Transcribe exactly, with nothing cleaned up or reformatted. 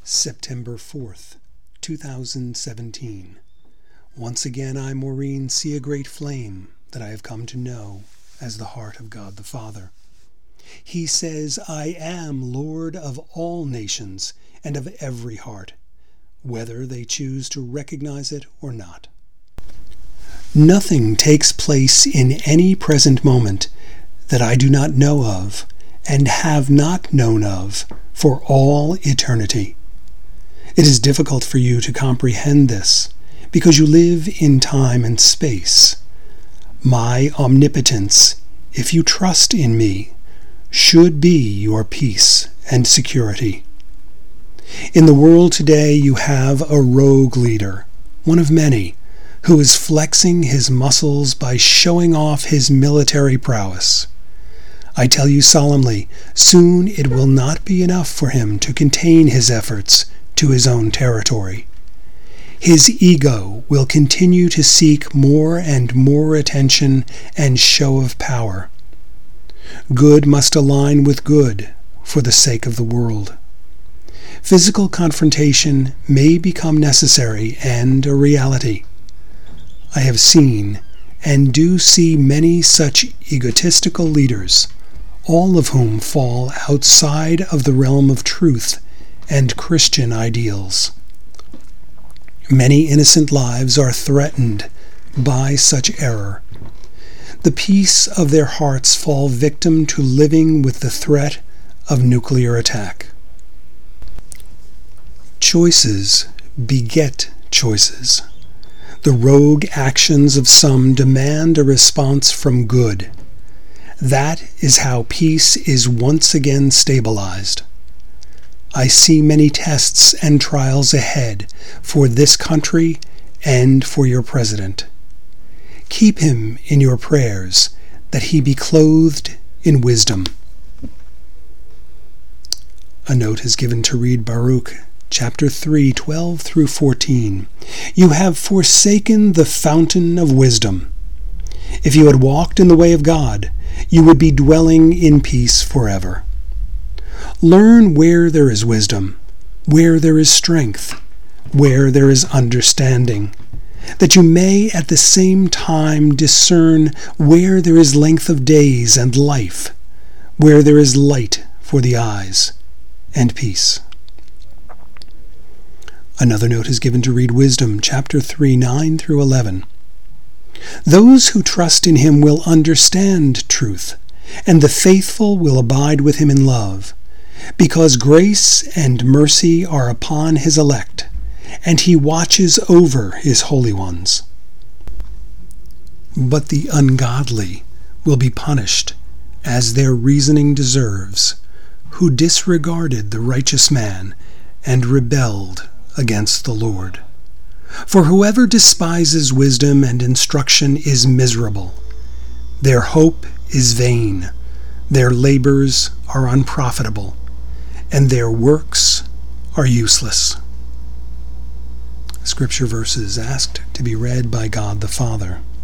September fourth, two thousand seventeen. Once again I, Maureen, see a great flame that I have come to know as the heart of God the Father. He says, I am Lord of all nations and of every heart, whether they choose to recognize it or not. Nothing takes place in any present moment that I do not know of and have not known of for all eternity. It is difficult for you to comprehend this because you live in time and space. My omnipotence, if you trust in me, should be your peace and security. In the world today you have a rogue leader, one of many, who is flexing his muscles by showing off his military prowess. I tell you solemnly, soon it will not be enough for him to contain his efforts to his own territory. His ego will continue to seek more and more attention and show of power. Good must align with good for the sake of the world. Physical confrontation may become necessary and a reality. I have seen and do see many such egotistical leaders, all of whom fall outside of the realm of truth and Christian ideals. Many innocent lives are threatened by such error. The peace of their hearts fall victim to living with the threat of nuclear attack. Choices beget choices. The rogue actions of some demand a response from good. That is how peace is once again stabilized. I see many tests and trials ahead for this country and for your president. Keep him in your prayers, that he be clothed in wisdom. A note is given to read Baruch, chapter three, twelve through fourteen. You have forsaken the fountain of wisdom. If you had walked in the way of God, you would be dwelling in peace forever. Learn where there is wisdom, where there is strength, where there is understanding, that you may at the same time discern where there is length of days and life, where there is light for the eyes, and peace. Another note is given to read Wisdom, chapter three, nine through eleven. Those who trust in him will understand truth, and the faithful will abide with him in love, because grace and mercy are upon his elect, and he watches over his holy ones. But the ungodly will be punished, as their reasoning deserves, who disregarded the righteous man and rebelled against the Lord. For whoever despises wisdom and instruction is miserable. Their hope is vain, their labors are unprofitable, and their works are useless. Scripture verses asked to be read by God the Father.